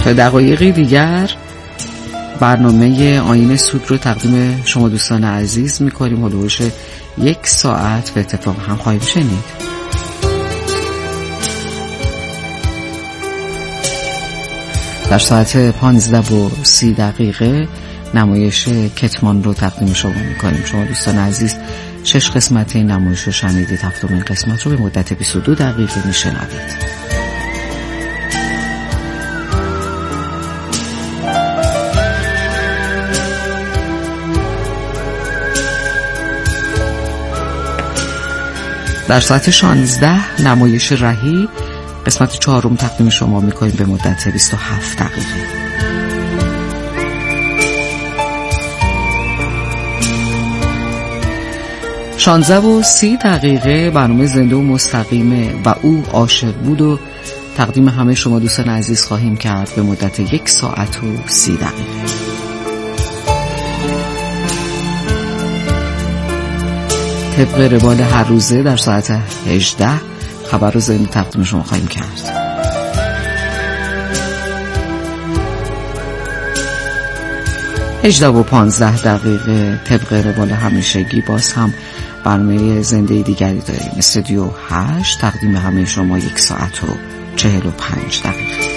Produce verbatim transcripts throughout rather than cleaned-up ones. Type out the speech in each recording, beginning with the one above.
دقایقی دیگر برنامه آیین سود رو تقدیم شما دوستان عزیز میکنیم. حدودش یک ساعت به اتفاق هم خواهیم شنید. در ساعت پانزده و سی دقیقه نمایش کتمان رو تقدیم شما میکنیم. شما دوستان عزیز شش قسمت این نمایش رو شنیدید. هفتمین قسمت رو به مدت بیست و دو دقیقه میشنوید. در ساعت شانزده نمایش رهی قسمت چهارم تقدیم شما میکنیم به مدت بیست و هفت دقیقه. شانزده و سی دقیقه برنامه زنده و مستقیمه و او عاشق بود و تقدیم همه شما دوستان عزیز خواهیم کرد به مدت یک ساعت و سی دقیقه. طبق روال هر روزه در ساعت هجده خبر رو زنده تقدیم شما خواهیم کرد. هجده و پانزده دقیقه طبق روال همیشگی باز هم برنامه زنده دیگری داریم. استودیو هشت تقدیم همه شما یک ساعت و چهل و پنج دقیقه.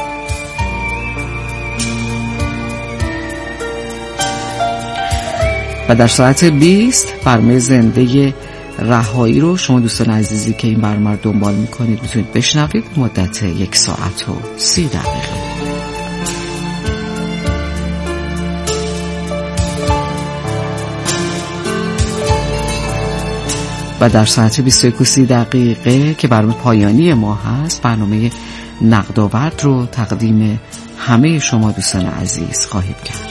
و در ساعت بیست برنامه زنده رهایی رو شما دوستان عزیزی که این برنامه رو دنبال میکنید میتونید بشنوید مدت یک ساعت و سی دقیقه. و در ساعت بیست و یک و سی دقیقه که برنامه پایانی ما هست برنامه نقدآورد رو تقدیم همه شما دوستان عزیز خواهیم کرد.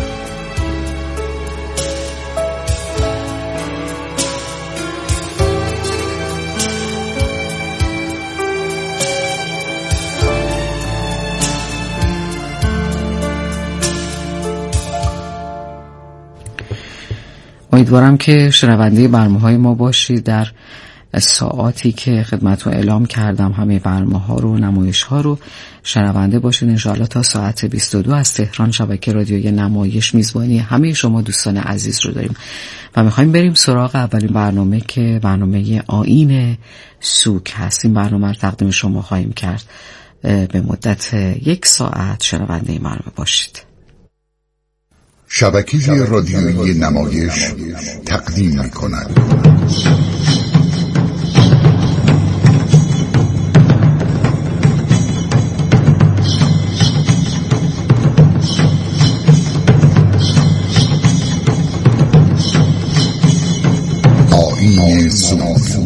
امیدوارم که شنونده برنامه‌های ما باشید. در ساعاتی که خدمتتون اعلام کردم همه برنامه‌ها رو نمایش‌ها رو شنونده باشید. انشاءالله تا ساعت بیست و دو از تهران شبکه رادیوی نمایش میزبانی همه شما دوستان عزیز رو داریم و می‌خوایم بریم سراغ اولین برنامه که برنامه آیین سوک هست. این برنامه رو تقدیم شما خواهیم کرد. به مدت یک ساعت شنونده این برنامه باشید. شبکه رادیویی نمایش تقدیم می‌کند. آیین سوک.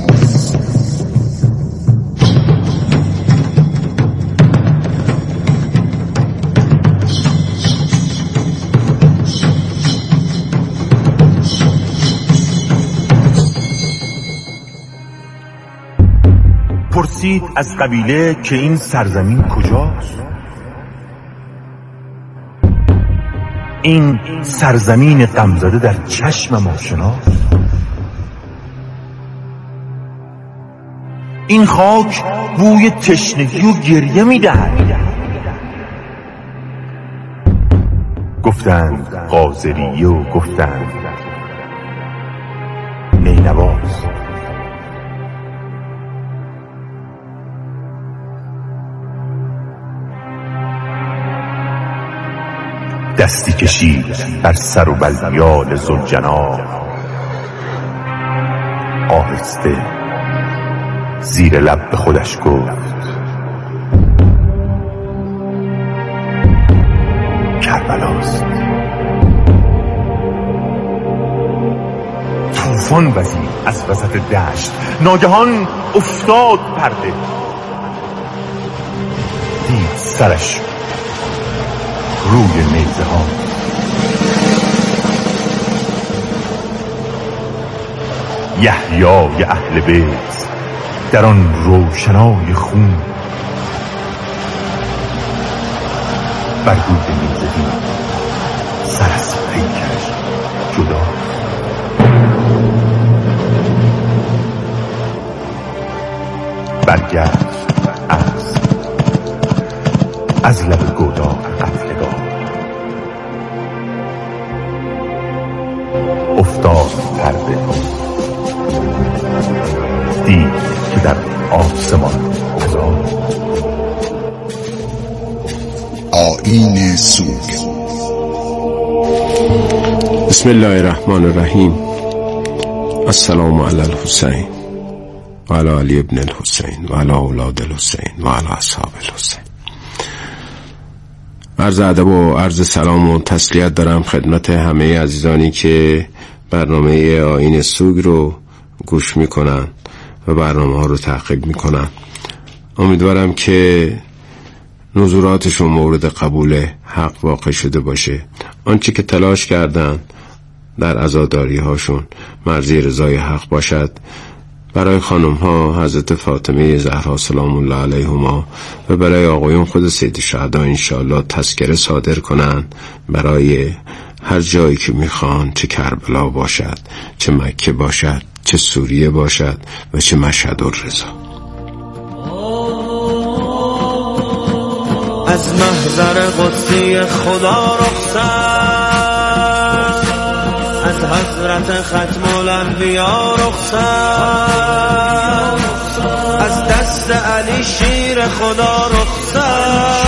پرسید از قبیله که این سرزمین کجاست؟ این سرزمین غمزده در چشمم آشناست. این خاک بوی تشنگی و گریه می‌دهد. گفتند قاضریه و گفتند نینواست. دستی کشید بر سر و بلیال ذوالجناب، آهسته زیر لب به خودش گفت کربلاست. طوفان وزید از وسط دشت، ناگهان افتاد پرده، دید سرش روی نیزه ها. یحیای اهل بیت در آن روشنای خون بر روی نیزه دید سر از پیکرش جدا. برگشت از از لب گودال افتاد پرده، دید که در آسمان گذار. آیین سوگ. بسم الله الرحمن الرحیم. السلام علی الحسین و علی علی ابن الحسین و علی اولاد الحسین و علی اصحاب الحسین. عرض ادب و عرض سلام و تسلیت دارم خدمت همه عزیزانی که برنامه آیین سوگ رو گوش میکنن و برنامه ها رو تعقیب میکنن. امیدوارم که نظراتشون مورد قبول حق واقع شده باشه. آنچه که تلاش کردن در عزاداری هاشون مرضی رضای حق باشد. برای خانم ها حضرت فاطمه زهرا سلام الله علیهما و برای آقایون خود سید شهدا انشاءالله تذکره صادر کنن برای هر جایی که میخوان، چه کربلا باشد، چه مکه باشد، چه سوریه باشد و چه مشهد الرضا. از محضر قدسی خدا رخصت، از حضرت ختم الانبیا رخصت، از دست علی شیر خدا رخصت،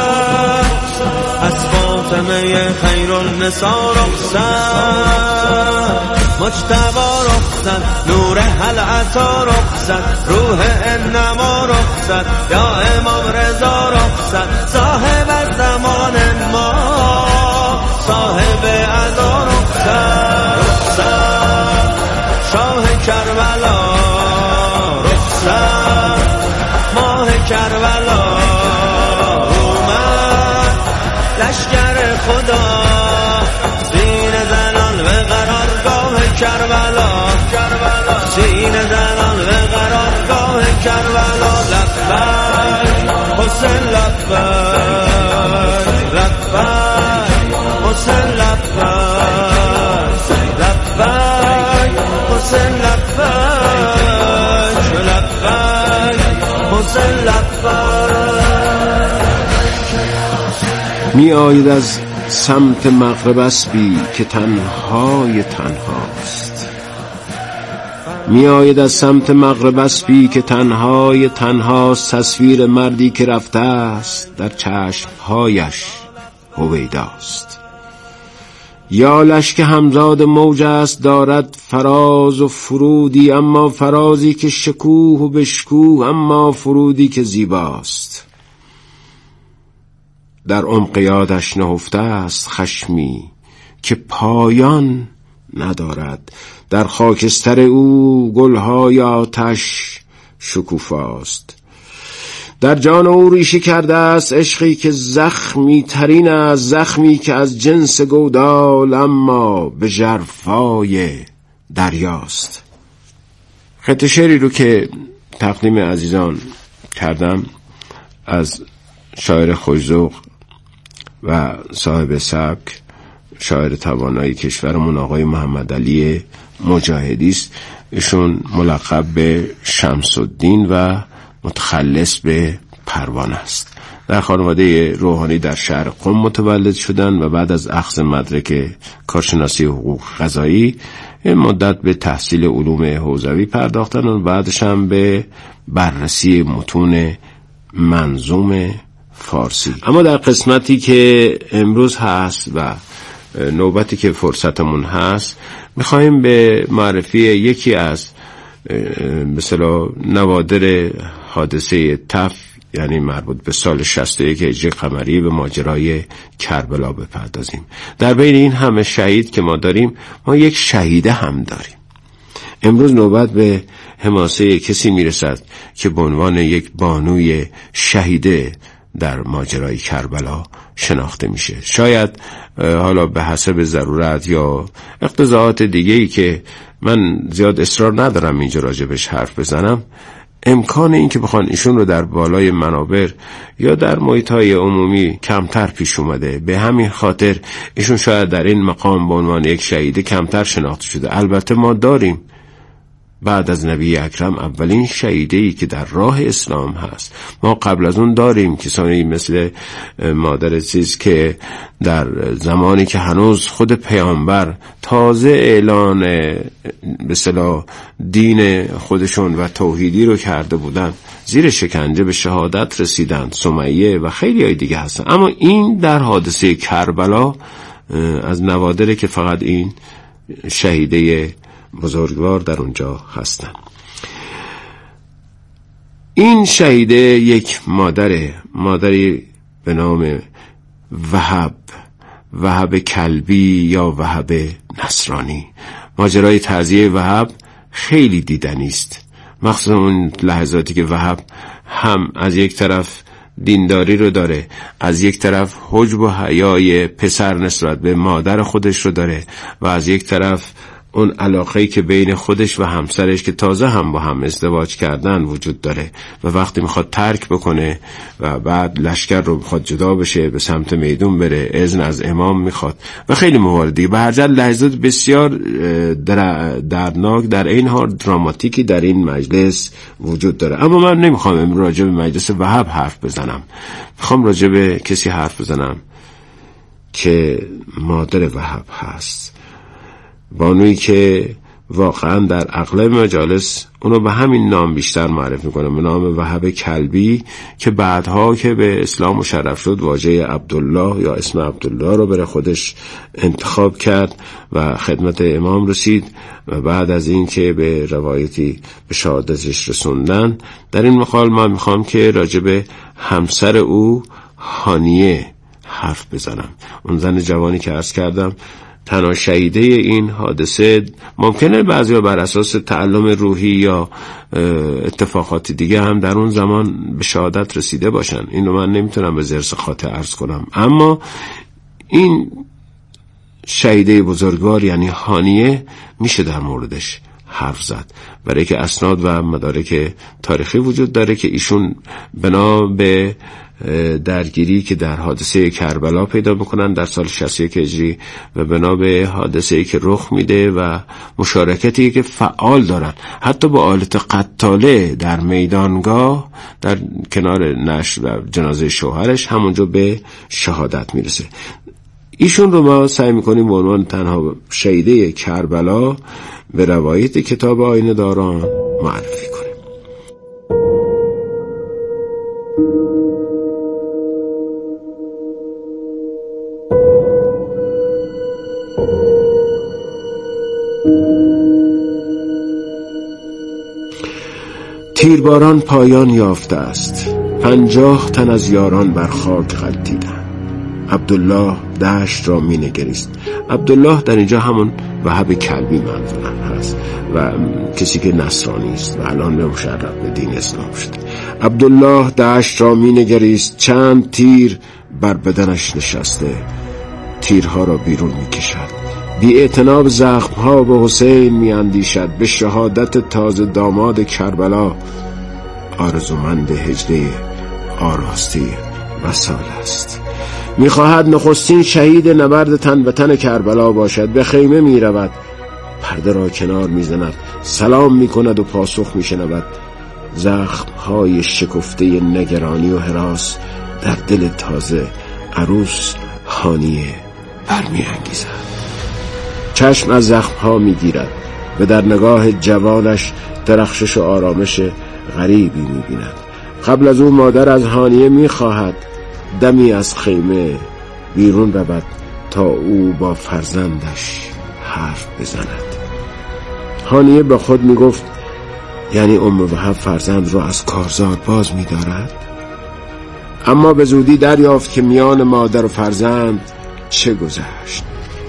از فاطمه خیر النساء رخصت، مجتبی رخصت، نور هل عطا رخصت، روح انما رخصت، یا امام رضا رخصت، صاحب زمان ما، صاحب عطا رخصت، رخصت، شاه کربلا رخصت، ماه کربلا اومد، لشکر خدا زین زنان و قرارگاه کربلا، کربلا زین زنان و قرارگاه کربلا. لبیک حسین لبیک، لبیک حسین لبیک، لبیک حسین لبیک، لبیک حسین لبیک. می آید از سمت مغرب اسبی که تنهای تنهاست، می آید از سمت مغرب اسبی که تنهای تنهاست، تصویر مردی که رفته است در چشمهایش هویداست. یالش که همزاد موج است دارد فراز و فرودی، اما فرازی که شکوه و بشکوه، اما فرودی که زیباست. در عمق یادش نهفته است خشمی که پایان ندارد، در خاکستر او گلهای آتش شکوفاست. در جان او ریشه کرده است عشقی که زخمی ترین است، زخمی که از جنس گودال اما به ژرفای دریاست. خط شعری رو که تقدیم عزیزان کردم از شاعر خوش‌ذوق و صاحب سبک، شاعر توانایی کشورمون آقای محمد علی مجاهدی است. ایشون ملقب به شمس الدین و متخلص به پروانه است. در خانواده روحانی در شهر قم متولد شدن و بعد از اخذ مدرک کارشناسی حقوق قضایی مدت به تحصیل علوم حوزوی پرداختن و بعدش هم به بررسی متون منظوم فارسی. اما در قسمتی که امروز هست و نوبتی که فرصتمون هست، میخواییم به معرفی یکی از مثلا نوادر حادثه تف، یعنی مربوط به سال شصت و یک هجری قمری، به ماجرای کربلا بپردازیم. در بین این همه شهید که ما داریم، ما یک شهیده هم داریم. امروز نوبت به حماسه کسی میرسد که به عنوان یک بانوی شهیده در ماجرای کربلا شناخته میشه. شاید حالا به حسب ضرورت یا اقتضاعات دیگه‌ای که من زیاد اصرار ندارم اینجا راجبش حرف بزنم، امکان این که بخوان ایشون رو در بالای منابر یا در محیط‌های عمومی کمتر پیش اومده. به همین خاطر ایشون شاید در این مقام به عنوان یک شهید کمتر شناخته شده. البته ما داریم بعد از نبی اکرم اولین شهیده‌ای که در راه اسلام هست. ما قبل از اون داریم کسانی مثل مادر عزیز که در زمانی که هنوز خود پیامبر تازه اعلان به اصطلاح دین خودشون و توحیدی رو کرده بودن، زیر شکنجه به شهادت رسیدن، سمیه و خیلی های دیگه هستن. اما این در حادثه کربلا از نوادره که فقط این شهیده بزرگوار در اونجا هستن. این شهیده یک مادره، مادری به نام وهب، وهب کلبی یا وهب نصرانی. ماجرای تعزیه وهب خیلی دیدنی است، مخصوصا اون لحظاتی که وهب هم از یک طرف دینداری رو داره، از یک طرف حجب و حیای پسر نسبت به مادر خودش رو داره و از یک طرف اون علاقه‌ای که بین خودش و همسرش که تازه هم با هم ازدواج کردن وجود داره و وقتی میخواد ترک بکنه و بعد لشکر رو میخواد جدا بشه، به سمت میدون بره، اذن از امام میخواد و خیلی مواردی. به هر جهت لحظات بسیار دردناک در این حال دراماتیکی در این مجلس وجود داره. اما من نمیخوام امروز راجع به مجلس وهب حرف بزنم، میخوام راجع به کسی حرف بزنم که مادر وهب هست، بانویی که واقعا در اغلب مجالس اونو به همین نام بیشتر معرفی میکنه، به نام وهب کلبی، که بعدها که به اسلام مشرف شد واژه عبدالله یا اسم عبدالله رو برای خودش انتخاب کرد و خدمت امام رسید و بعد از این که به روایتی به شهادتش رسوندن. در این مقال من میخوام که راجب همسر او هانیه حرف بزنم، اون زن جوانی که عرض کردم تنها شهیده این حادثه. ممکنه بعضیا بر اساس تعلم روحی یا اتفاقات دیگه هم در اون زمان به شهادت رسیده باشن، اینو من نمیتونم به ذرس خاطر عرض کنم، اما این شهیده بزرگوار یعنی هانیه میشه در موردش حرف زد، برای که اسناد و مدارک تاریخی وجود داره که ایشون بنا به درگیری که در حادثه کربلا پیدا میکنن در سال شصت و یک هجری و بنا به حادثه‌ای که رخ میده و مشارکتی که فعال دارن، حتی با آلت قتاله در میدانگاه در کنار نشر و جنازه شوهرش همونجا به شهادت میرسه. ایشون رو ما سعی میکنیم به عنوان تنها شهیده کربلا به روایت کتاب آینه داران معرفی کنیم. تیرباران پایان یافته است، پنجاه تن از یاران بر خاک غلتیدند. عبدالله دشت را می نگریست. عبدالله در اینجا همون وهب کلبی منظورم هست و کسی که نصرانی است و الان به مشرف به دین اسلام شد. عبدالله دشت را می نگریست، چند تیر بر بدنش نشسته، تیرها را بیرون می کشد. بی اعتنا به زخمها به حسین می اندیشد، به شهادت تازه داماد کربلا. آرزومند هجده آراسته وصال است. می خواهد نخستین شهید نبرد تن به تن کربلا باشد. به خیمه می رود، پرده را کنار می زند، سلام می کند و پاسخ می شنود. زخمهای شکفته نگرانی و هراس در دل تازه عروس هانیه برمی انگیزد. چشم از زخمها می گیرد و در نگاه جوانش درخشش و آرامش غریبی می بیند. قبل از او مادر از هانیه می خواهد دمی از خیمه بیرون رود تا او با فرزندش حرف بزند. هانیه به خود می گفت یعنی ام وهب فرزند را از کارزار باز می دارد؟ اما به زودی دریافت که میان مادر و فرزند چه گذشت.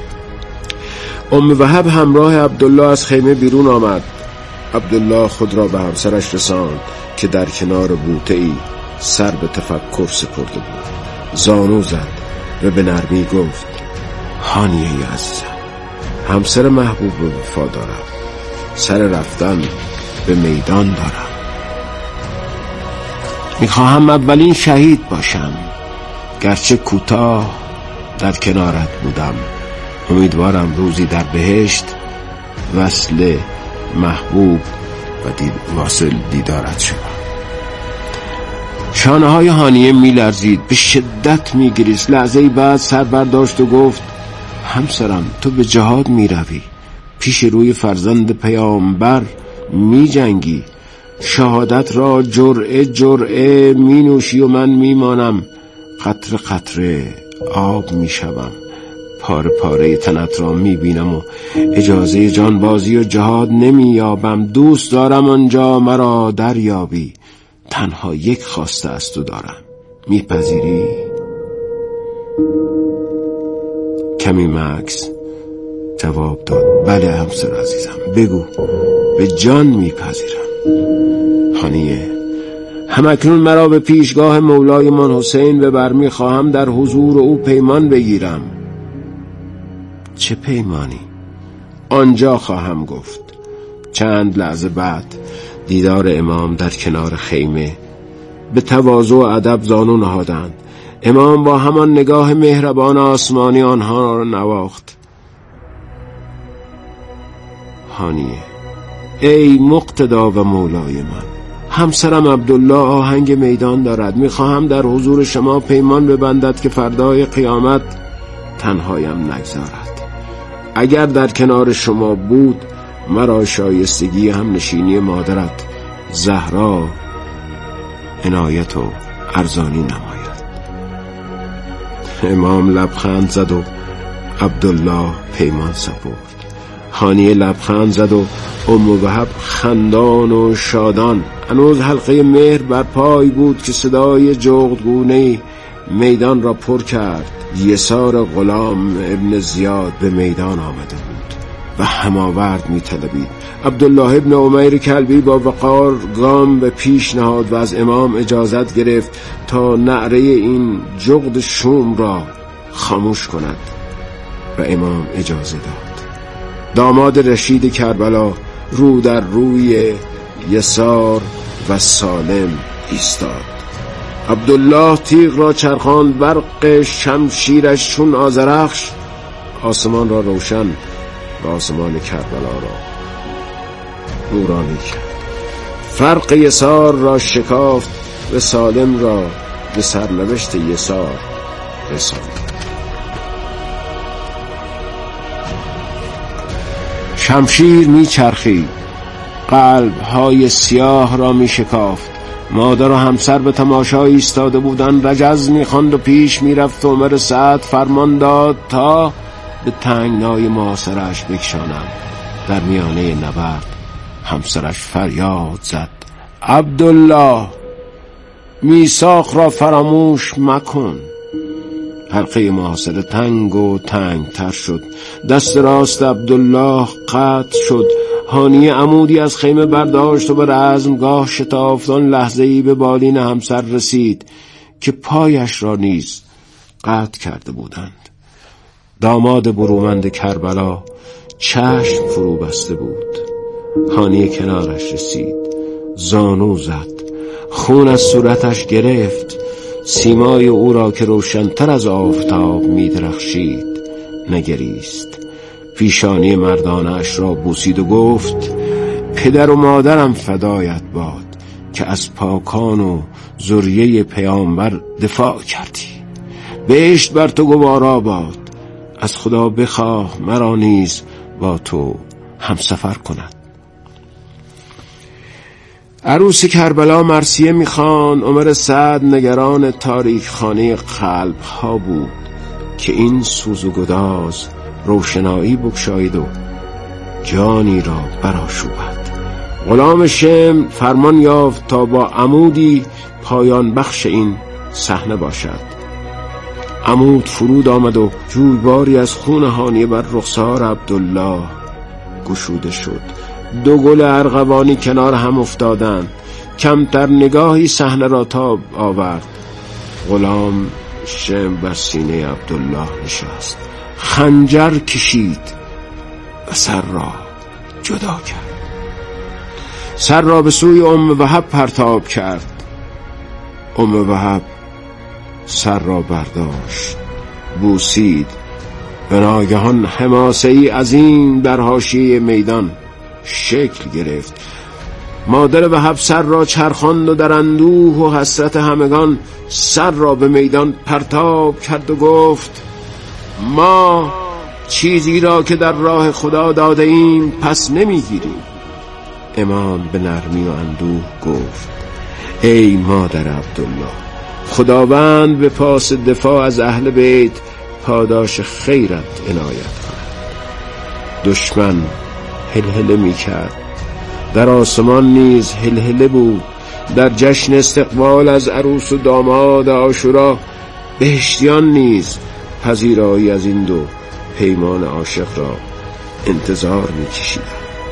ام وهب همراه عبدالله از خیمه بیرون آمد. عبدالله خود را به همسرش رساند که در کنار بوته‌ای سر به تفکر سپرده بود. زانو زد و به نرمی گفت هانیه عزیزم، همسر محبوب و وفا دارم، سر رفتن به میدان دارم. میخواهم اولین شهید باشم، گرچه کوتاه در کنارت بودم. امیدوارم روزی در بهشت وصل محبوب و دید واصل دیدارت شد. شانه های هانیه می لرزید، به شدت می گریست. لحظه بعد سر برداشت و گفت همسرم تو به جهاد می روی، پیش روی فرزند پیامبر می جنگی، شهادت را جرعه جرعه می نوشی و من می مانم قطره قطره آب می شوم، پاره پاره تنت را می بینم و اجازه جانبازی و جهاد نمی یابم. دوست دارم آنجا مرا دریابی، تنها یک خواسته است و دارم، میپذیری؟ کمی مکس جواب داد بله همسر عزیزم، بگو، به جان میپذیرم. هانیه همکنون مرا به پیشگاه مولای من حسین ببر، میخواهم در حضور او پیمان بگیرم. چه پیمانی؟ آنجا خواهم گفت. چند لحظه بعد دیدار امام در کنار خیمه. به تواضع و ادب زانو نهادند. امام با همان نگاه مهربان آسمانی آنها را نواخت. هانیه ای مقتدا و مولای من، همسرم عبدالله آهنگ میدان دارد، میخواهم در حضور شما پیمان ببندد که فردای قیامت تنهایم نگذارد. اگر در کنار شما بود مرا شایستگی هم نشینی مادرت زهرا عنایت و ارزانی نماید. امام لبخند زد و عبدالله پیمان سپرد. هانیه لبخند زد و ام وهب خندان و شادان. هنوز حلقه مهر بر پای بود که صدای جغدگونه میدان را پر کرد. یسار غلام ابن زیاد به میدان آمده بود و هماورد می طلبید. عبدالله ابن عمیر کلبی با وقار گام به پیش نهاد و از امام اجازت گرفت تا نعره این جغد شوم را خاموش کند و امام اجازه داد. داماد رشید کربلا رو در روی یسار و سالم ایستاد. عبدالله تیغ را چرخاند، برق شمشیرش چون آذرخش آسمان را روشن و آسمان کربلا را نورانی کرد. فرق یسار را شکافت و سالم را به سرنوشت یسار رساند. شمشیر می چرخید، قلب های سیاه را می شکافت. مادر و همسر به تماشا ایستاده بودند. رجز می خواند و پیش می رفت. عمر سعد فرمان داد تا به تنگنای محاصره‌اش بکشانند. در میانه نبرد همسرش فریاد زد عبدالله میثاق را فراموش مکن. حلقه محاصره تنگ و تنگ تر شد. دست راست عبدالله قطع شد. هانیه عمودی از خیمه برداشت و به رزمگاه شتافت. آن لحظه‌ای به بالین همسر رسید که پایش را نیز قطع کرده بودند. داماد برومند کربلا چشم فرو بسته بود. هانیه کنارش رسید، زانو زد، خون از صورتش گرفت. سیمای او را که روشن‌تر از آفتاب می درخشید نگریست. پیشانی مردانش را بوسید و گفت پدر و مادرم فدایت باد که از پاکان و ذریه پیامبر دفاع کردی. بهشت بر تو گوارا باد. از خدا بخواه مرا نیز با تو همسفر کند. عروس کربلا مرثیه میخوان. عمر سعد نگران تاریک خانه قلب ها بود که این سوز و گداز روشنایی بگشاید و جانی را برآشوبد. غلام شم فرمان یافت تا با عمودی پایان بخش این صحنه باشد. عمود فرود آمد و جویباری از خون هانیه بر رخسار عبدالله گشوده شد. دو گل ارغوانی کنار هم افتادند. کمتر نگاهی صحنه را تاب آورد. غلام شم بر سینه عبدالله نشست، خنجر کشید و سر را جدا کرد. سر را به سوی ام وهب پرتاب کرد. ام وهب سر را برداشت، بوسید. به ناگهان حماسه‌ای عظیم در حاشیه میدان شکل گرفت. مادر وهب سر را چرخاند و در اندوه و حسرت همگان سر را به میدان پرتاب کرد و گفت ما چیزی را که در راه خدا داده ایم پس نمیگیریم. امام به نرمی و اندوه گفت ای مادر عبدالله، خداوند به پاس دفاع از اهل بیت پاداش خیرت عنایت کند. دشمن هلهله می کرد، در آسمان نیز هلهله بود. در جشن استقبال از عروس و داماد عاشورا بهشتیان نیز پذیرایی از این دو پیمان عاشق را انتظار می کشیدند.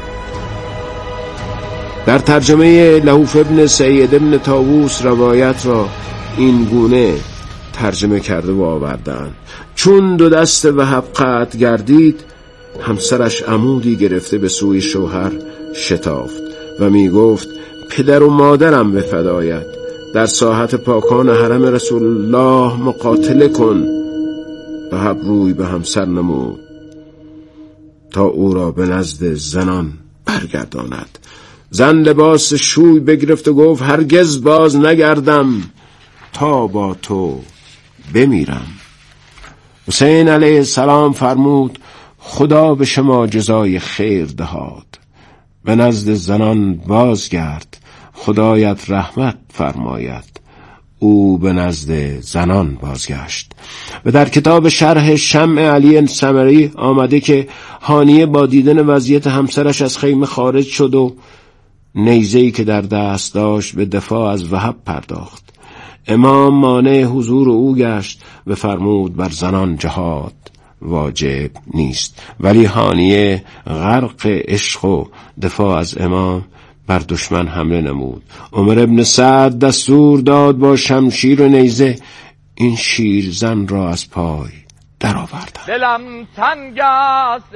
در ترجمه لهوف ابن سعید ابن طاووس روایت را این گونه ترجمه کرده و آوردند: چون دو دست وهب قطع گردید، همسرش عمودی گرفته به سوی شوهر شتافت و می گفت پدر و مادرم به فدایت، در ساحت پاکان حرم رسول الله مقاتله کن. وهب روی به همسر نمود تا او را به نزد زنان برگرداند. زن لباس شوی بگرفت و گفت هرگز باز نگردم تا با تو بمیرم. حسین علیه السلام فرمود خدا به شما جزای خیر دهاد، به نزد زنان بازگرد، خدایت رحمت فرماید. او به نزد زنان بازگشت. و در کتاب شرح شمع علی سمری آمده که هانیه با دیدن وضعیت همسرش از خیمه خارج شد و نیزه‌ای که در دست داشت به دفاع از وهب پرداخت. امام مانع حضور او گشت و فرمود بر زنان جهاد واجب نیست، ولی هانیه غرق عشق و دفاع از امام بر دشمن حمله نمود. عمر ابن سعد دستور داد با شمشیر و نیزه این شیر زن را از پای در آوردند. دلم تنگ است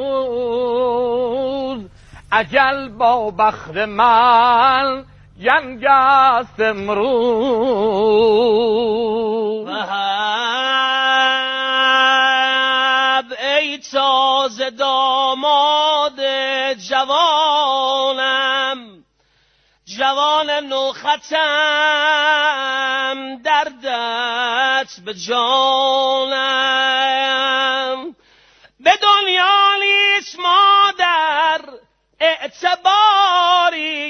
امروز، اجل با بخت من جنگ است امروز. وهب ای تازه داماد جوانم، جوان نوخطم، دردت به جانم. به دنیا نیست مادر اعتباری،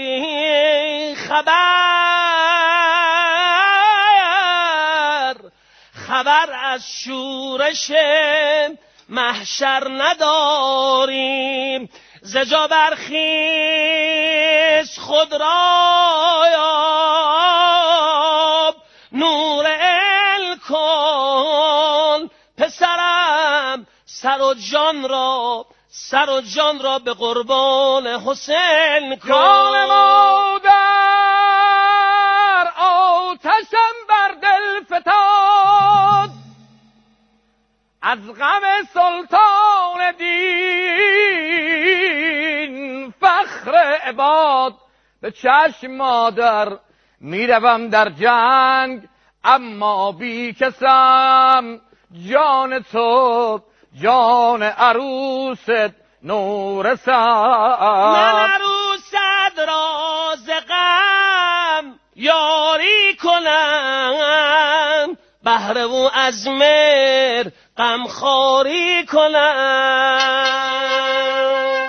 خبر خبر از شورش محشر نداریم. زجا برخیز خود را یاب، نور ال کن پسرم، سر و جان را سر و جان را به قربان حسین کن. جان مادر آتشم بر دل فتاد، از غم سلطان دین فخر عباد. به چشم مادر میروم در جنگ، اما بی کسم، جان تو جان عروست نورست. من عروست راز غم یاری کنم، بهر او از مهر غم خواری کنم.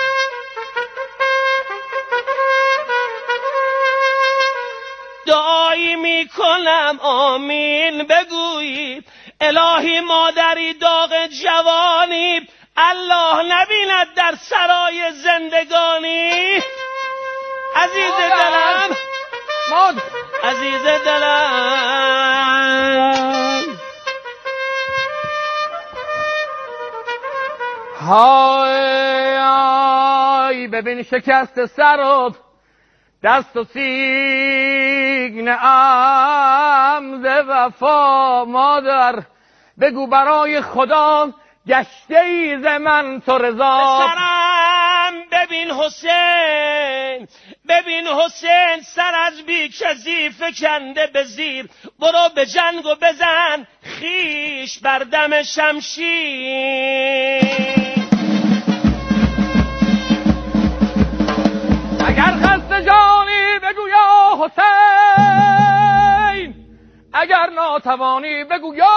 دعایی می کنم آمین بگویید، الهی مادری داغ جوانی الله نبیند در سرای زندگانی. عزیز دلم ماد عزیز دلم، های آی ببین شکست سرت، دست و سیگن ام ز وفا. مادر بگو برای خدا گشته ای ز من تو رضا. سرم ببین حسین، ببین حسین، سر از بی کسی فکنده به زیر. برو به جنگ و بزن خیش بر دم شمشیر. اگر ناتوانی بگو یا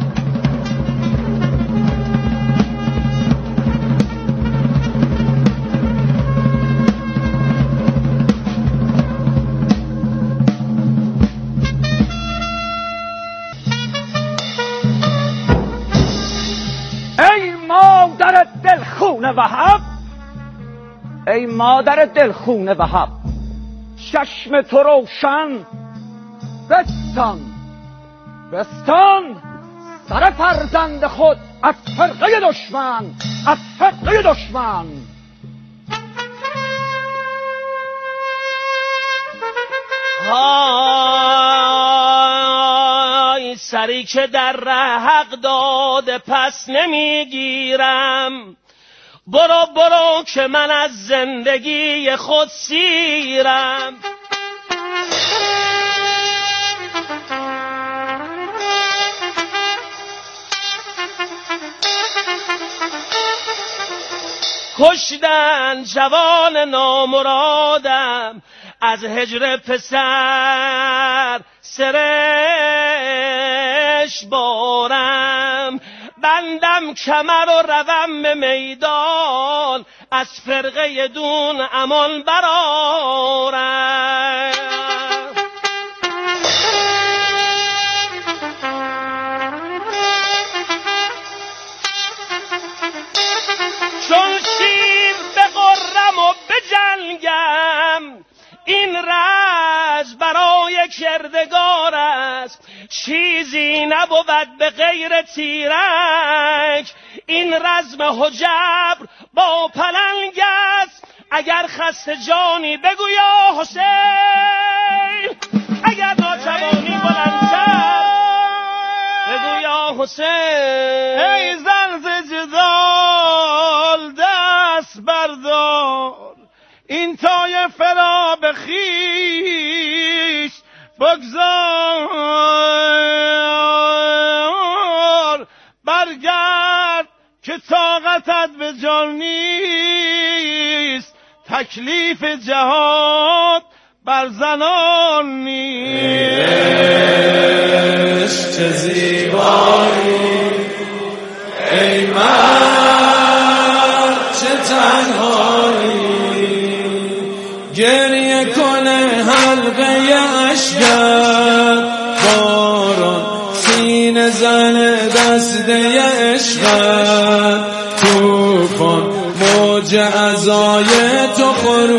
ای مادر دلخون وهب، ای مادر دلخون وهب، چشم تو روشن بستان بستان سر فرزند خود از فرقه دشمن، از فرقه دشمن. های سری که در ره حق داده پس نمیگیرم، برو برو که من از زندگی خود سیرم. کشتن جوان نامرادم، از هجر پسر سرش بارم. بندم کمر و روم به میدان، از فرقه دون امان برارم. چون شیر بغرم و بجنگم، این رز برای کردگار است. چیزی نبود به غیر تیرک، این رزم حجبر با پلنگ است. اگر خسته جانی بگو یا حسین، اگر ناتوانی بلندتر بگو یا حسین. ای زن ز جدال دست بردار، این طایفه را به خویش بگذار. برگرد که طاقتت به جان نیست، تکلیف جهاد بر زنان نیست. چه زیبایی ای مرد، چه تنهایی، گریه کنه حلقه اشکت، باران سینه زن دسته عشقت، توفان موج عزای تو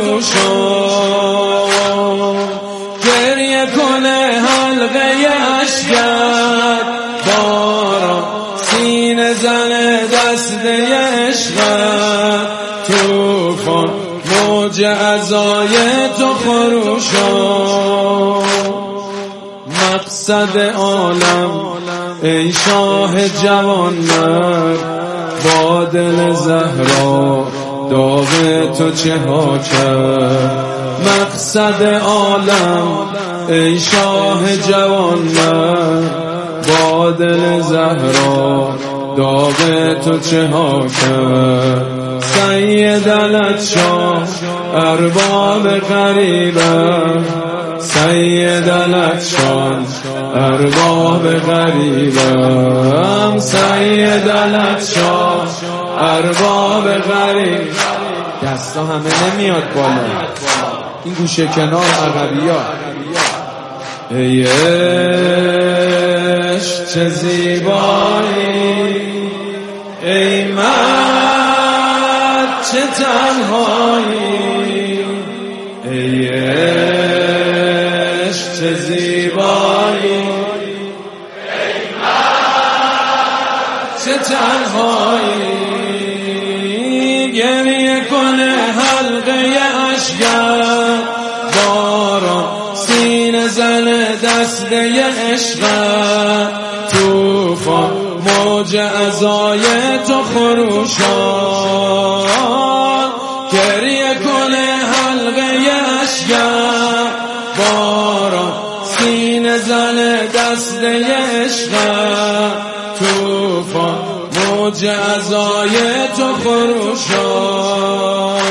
خروشان. گریه کنه حلقه اشکت، باران سینه زن دسته عشقت، توفان موج عزای تو خروشان. مقصد عالم ای شاه جوان مرد، با دل زهرا داغ تو چه ها کرد. مقصد عالم ای شاه جوان مرد، با دل زهرا داغ تو چه ها کرد. سید الشاه ارباب غریبم، سید الشاه ارباب غریبم، سید الشاه ارباب غریب. دستا همه نمیاد بالا، این گوشه کنار عقبیا. ای عشق چه زیبایی، ای مرد چه تنهایی، ای عشق چه زیبایی، ای مرد چه تنهایی. گریه کنه حلقه اشکت، باران سینه زن دسته عشقت، توفان موج عزای تو خروشان. گریه کنه حلقه اشکت، باران سینه زن دسته عشقت، توفان موج عزای تو خروشان.